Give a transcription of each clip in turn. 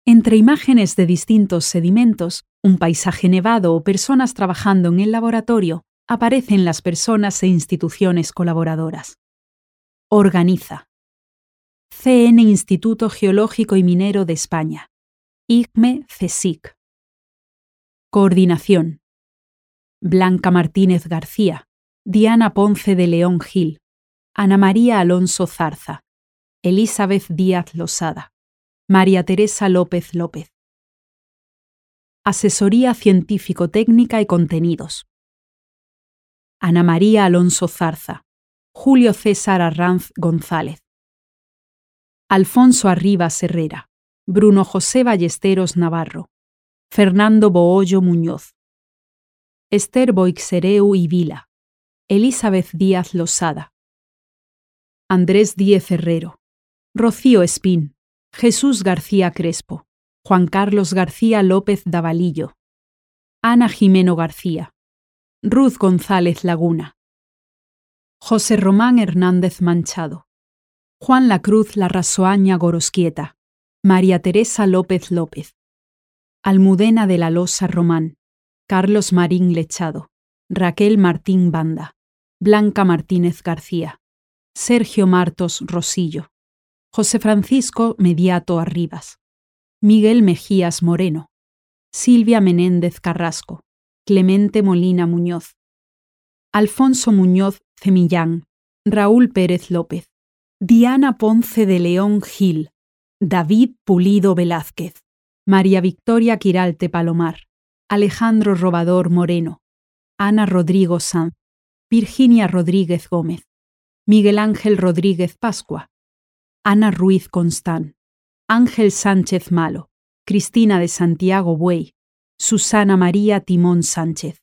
Entre imágenes de distintos sedimentos, un paisaje nevado o personas trabajando en el laboratorio, aparecen las personas e instituciones colaboradoras. Organiza. CN Instituto Geológico y Minero de España. IGME-CSIC. Coordinación. Blanca Martínez García, Diana Ponce de León Gil, Ana María Alonso Zarza, Elizabeth Díaz Losada, María Teresa López López. Asesoría científico-técnica y contenidos. Ana María Alonso Zarza, Julio César Arranz González, Alfonso Arribas Herrera, Bruno José Ballesteros Navarro, Fernando Boollo Muñoz, Esther Boixereu y Vila, Elizabeth Díaz Losada, Andrés Díez Herrero, Rocío Espín, Jesús García Crespo, Juan Carlos García López Davalillo, Ana Jimeno García, Ruth González Laguna, José Román Hernández Manchado, Juan Lacruz Larrasoaña Gorosquieta, María Teresa López López, Almudena de la Losa Román, Carlos Marín Lechado, Raquel Martín Banda, Blanca Martínez García, Sergio Martos Rosillo, José Francisco Mediato Arribas, Miguel Mejías Moreno, Silvia Menéndez Carrasco, Clemente Molina Muñoz, Alfonso Muñoz Cemillán, Raúl Pérez López, Diana Ponce de León Gil, David Pulido Velázquez, María Victoria Quiralte Palomar, Alejandro Robador Moreno, Ana Rodrigo Sanz, Virginia Rodríguez Gómez, Miguel Ángel Rodríguez Pascua, Ana Ruiz Constán, Ángel Sánchez Malo, Cristina de Santiago Buey, Susana María Timón Sánchez.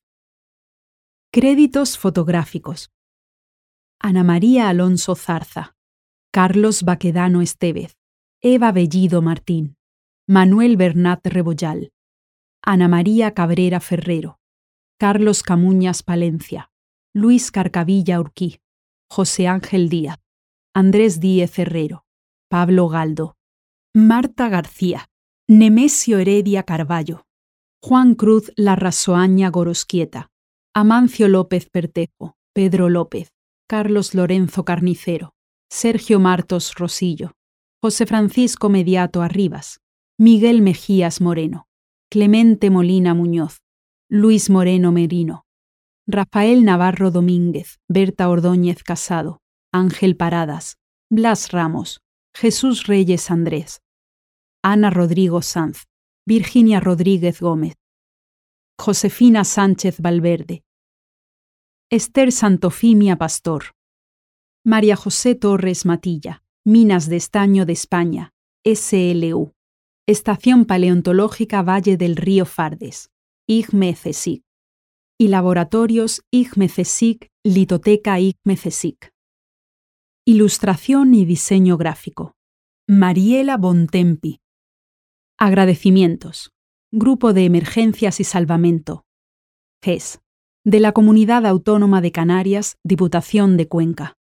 Créditos fotográficos. Ana María Alonso Zarza, Carlos Baquedano Estevez, Eva Bellido Martín, Manuel Bernat Rebollal, Ana María Cabrera Ferrero, Carlos Camuñas Palencia, Luis Carcavilla Urquí, José Ángel Díaz, Andrés Díez Herrero, Pablo Galdo, Marta García, Nemesio Heredia Carballo, Juan Cruz Larrasoaña Gorosquieta, Amancio López Pertejo, Pedro López, Carlos Lorenzo Carnicero, Sergio Martos Rosillo, José Francisco Mediato Arribas, Miguel Mejías Moreno, Clemente Molina Muñoz, Luis Moreno Merino, Rafael Navarro Domínguez, Berta Ordóñez Casado, Ángel Paradas, Blas Ramos, Jesús Reyes Andrés, Ana Rodrigo Sanz, Virginia Rodríguez Gómez, Josefina Sánchez Valverde, Esther Santofimia Pastor, María José Torres Matilla, Minas de Estaño de España, SLU, Estación Paleontológica Valle del Río Fardes, IGME-CSIC, y Laboratorios IGME-CSIC, Litoteca IGME-CSIC. Ilustración y diseño gráfico. Mariela Bontempi. Agradecimientos. Grupo de Emergencias y Salvamento. GES. De la Comunidad Autónoma de Canarias, Diputación de Cuenca.